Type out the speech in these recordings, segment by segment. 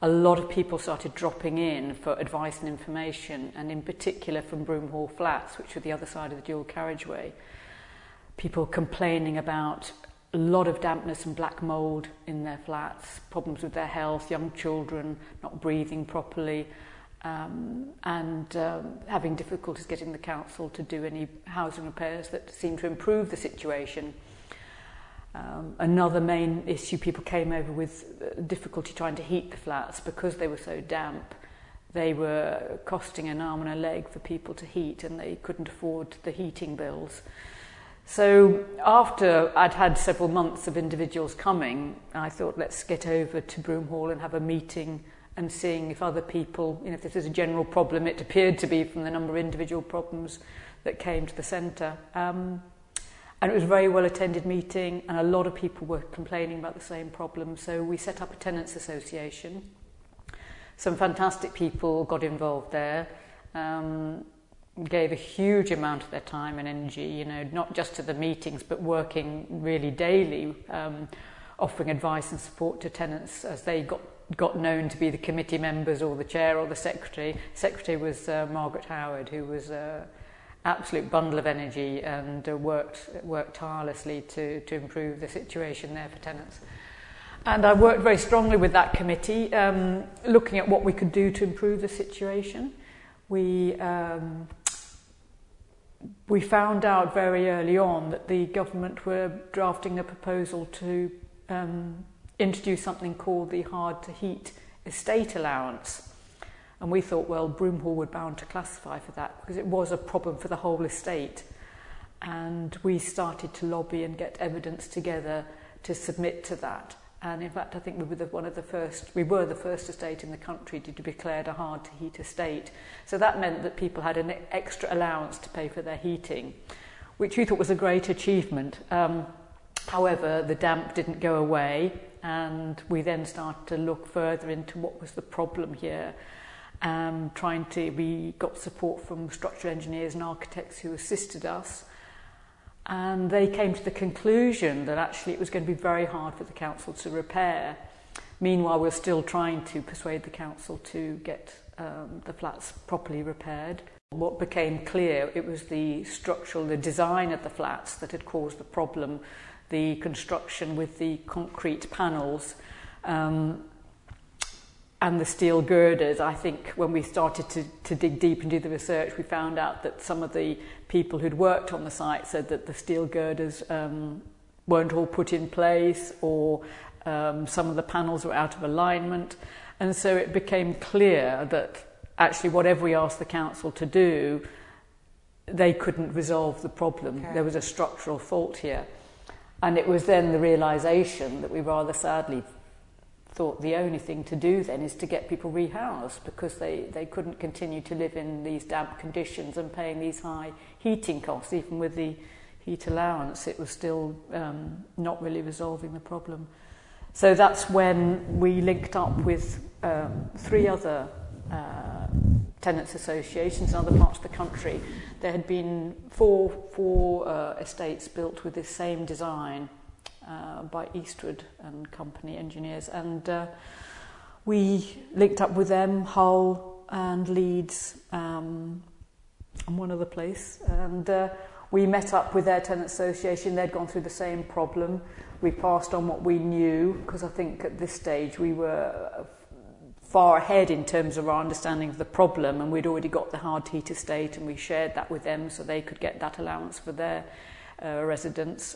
a lot of people started dropping in for advice and information, and in particular from Broomhall Flats, which were the other side of the dual carriageway. People complaining about a lot of dampness and black mould in their flats, problems with their health, young children not breathing properly, and having difficulties getting the council to do any housing repairs that seemed to improve the situation. Another main issue, people came over with difficulty trying to heat the flats because they were so damp. They were costing an arm and a leg for people to heat, and they couldn't afford the heating bills. So after I'd had several months of individuals coming, I thought, let's get over to Broomhall and have a meeting and seeing if other people, if this is a general problem. It appeared to be from the number of individual problems that came to the centre. And it was a very well-attended meeting, and a lot of people were complaining about the same problem. So we set up a tenants association. Some fantastic people got involved there, gave a huge amount of their time and energy, not just to the meetings, but working really daily, offering advice and support to tenants as they got known to be the committee members or the chair or the secretary. Secretary was Margaret Howard, who was absolute bundle of energy and worked tirelessly to improve the situation there for tenants. And I worked very strongly with that committee, looking at what we could do to improve the situation. We found out very early on that the government were drafting a proposal to introduce something called the hard-to-heat estate allowance. And we thought, well, Broomhall were bound to classify for that because it was a problem for the whole estate. And we started to lobby and get evidence together to submit to that. And in fact, I think we were the first estate in the country to be declared a hard-to-heat estate. So that meant that people had an extra allowance to pay for their heating, which we thought was a great achievement. However, the damp didn't go away, and we then started to look further into what was the problem here. We got support from structural engineers and architects who assisted us, and they came to the conclusion that actually it was going to be very hard for the council to repair. Meanwhile, we're still trying to persuade the council to get the flats properly repaired. What became clear, it was the design of the flats that had caused the problem, the construction with the concrete panels, and the steel girders. I think when we started to dig deep and do the research, we found out that some of the people who'd worked on the site said that the steel girders weren't all put in place, or some of the panels were out of alignment. And so it became clear that actually whatever we asked the council to do, they couldn't resolve the problem. Okay. There was a structural fault here. And it was then the realisation that we rather sadly thought the only thing to do then is to get people rehoused, because they couldn't continue to live in these damp conditions and paying these high heating costs. Even with the heat allowance, it was still not really resolving the problem. So that's when we linked up with 3 other tenants associations in other parts of the country. There had been four estates built with this same design by Eastwood and Company engineers, and we linked up with them, Hull and Leeds, and one other place, and we met up with their tenant association. They'd gone through the same problem. We passed on what we knew, because I think at this stage we were far ahead in terms of our understanding of the problem, and we'd already got the hard-to-heat estate, and we shared that with them so they could get that allowance for their residents.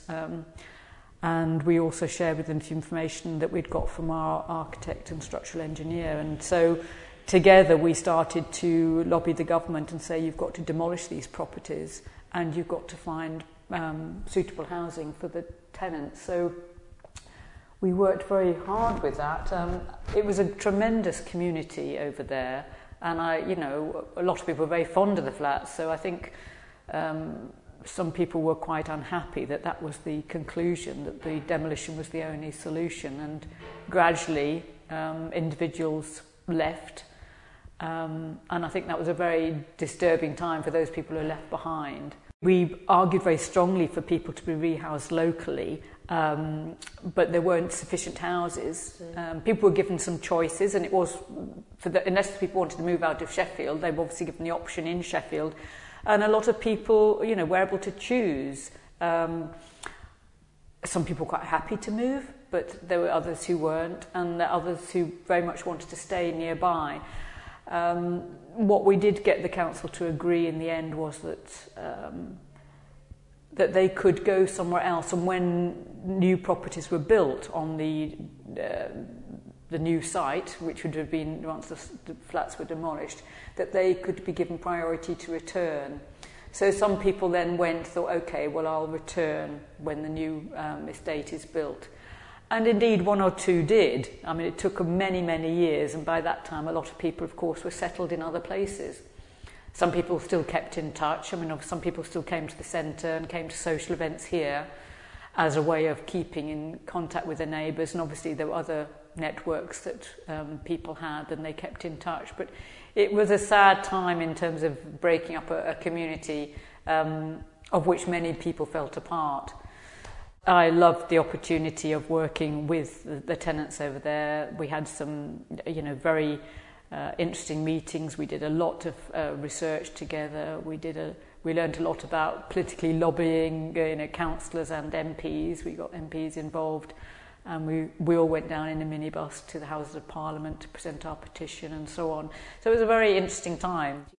And we also shared with them the information that we'd got from our architect and structural engineer. And so together we started to lobby the government and say, you've got to demolish these properties and you've got to find suitable housing for the tenants. So we worked very hard with that. It was a tremendous community over there, and a lot of people were very fond of the flats. So I think some people were quite unhappy that was the conclusion, that the demolition was the only solution, and gradually individuals left, and I think that was a very disturbing time for those people who were left behind. We argued very strongly for people to be rehoused locally, but there weren't sufficient houses. People were given some choices, and it was, unless people wanted to move out of Sheffield, they were obviously given the option in Sheffield. And a lot of people, were able to choose. Some people were quite happy to move, but there were others who weren't, and there were others who very much wanted to stay nearby. What we did get the council to agree in the end was that they could go somewhere else, and when new properties were built on the new site, which would have been once the flats were demolished, that they could be given priority to return. So some people then thought, okay, well, I'll return when the new estate is built. And indeed, one or two did. I mean, it took many, many years, and by that time, a lot of people, of course, were settled in other places. Some people still kept in touch. I mean, some people still came to the centre and came to social events here as a way of keeping in contact with their neighbours. And obviously, there were other networks that people had, and they kept in touch. But it was a sad time in terms of breaking up a community of which many people felt a part. I loved the opportunity of working with the tenants over there. We had some, very interesting meetings. We did a lot of research together. We learned a lot about politically lobbying, councillors and MPs. We got MPs involved, and we all went down in a minibus to the Houses of Parliament to present our petition and so on. So it was a very interesting time.